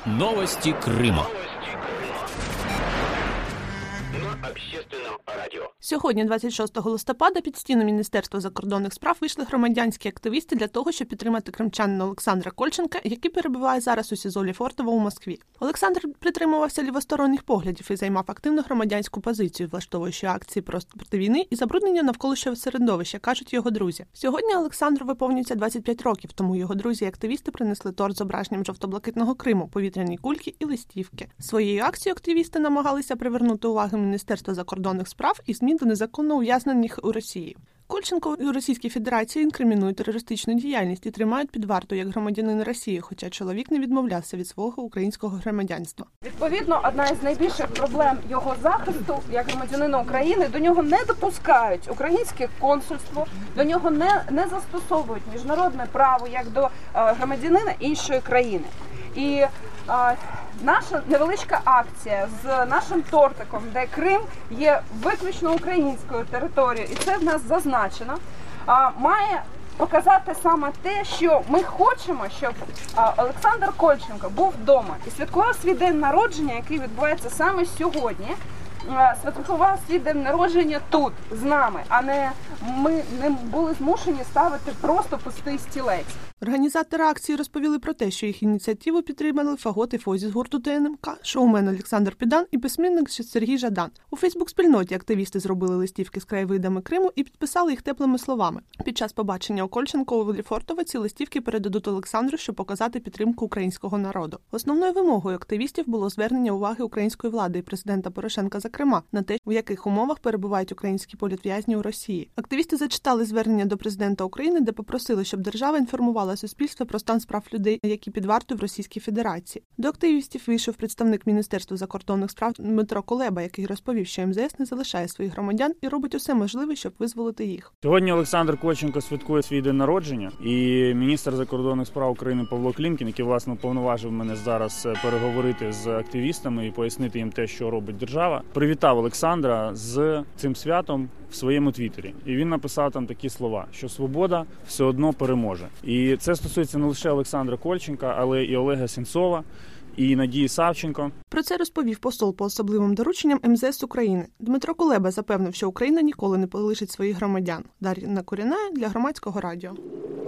Новости Крыма. Сьогодні, 26 листопада, під стіни Міністерства закордонних справ вийшли громадянські активісти для того, щоб підтримати кримчанина Олександра Кольченка, який перебуває зараз у СІЗО Лефортово у Москві. Олександр притримувався лівосторонніх поглядів і займав активну громадянську позицію, влаштовуючи акції проти війни і забруднення навколишнього середовища, кажуть його друзі. Сьогодні Олександру виповнюється 25 років, тому його друзі і активісти принесли торт з зображенням жовто-блакитного Криму, повітряні кульки і листівки. Своєю акцією активісти намагалися привернути увагу Міністерства закордонних справ і ЗМІ до незаконно ув'язнених у Росії. Кольченко у Російській Федерації інкримінують терористичну діяльність і тримають під вартою як громадянин Росії, хоча чоловік не відмовлявся від свого українського громадянства. Відповідно, одна із найбільших проблем його захисту як громадянина України, до нього не допускають українське консульство, до нього не застосовують міжнародне право як до громадянина іншої країни. І наша невеличка акція з нашим тортиком, де Крим є виключно українською територією, і це в нас зазначено, має показати саме те, що ми хочемо, щоб Олександр Кольченко був вдома і святкував свій день народження, який відбувається саме сьогодні, святкував свій день народження тут, з нами, а не ми не були змушені ставити просто пустий стілець. Організатори акції розповіли про те, що їх ініціативу підтримали Фагот і Фозі з гурту ТНМК, шоумен Олександр Підан і письменник Сергій Жадан. У Фейсбук-спільноті активісти зробили листівки з краєвидами Криму і підписали їх теплими словами. Під час побачення у Кольченка у Лефортово ці листівки передадуть Олександру, щоб показати підтримку українського народу. Основною вимогою активістів було звернення уваги української влади і президента Порошенка, зокрема, на те, у яких умовах перебувають українські політв'язні у Росії. Активісти зачитали звернення до президента України, де попросили, щоб держава інформувала суспільство про стан справ людей, які під вартою в Російській Федерації. До активістів вийшов представник Міністерства закордонних справ Дмитро Кулеба, який розповів, що МЗС не залишає своїх громадян і робить усе можливе, щоб визволити їх. Сьогодні Олександр Кольченко святкує свій день народження, і міністр закордонних справ України Павло Клімкін, який, власне, уповноважив мене зараз переговорити з активістами і пояснити їм те, що робить держава, привітав Олександра з цим святом в своєму твіттері. І він написав там такі слова, що свобода все одно переможе. І це стосується не лише Олександра Кольченка, але і Олега Сенцова, і Надії Савченко. Про це розповів посол по особливим дорученням МЗС України. Дмитро Кулеба запевнив, що Україна ніколи не полишить своїх громадян. Дар'я Куріна для Громадського радіо.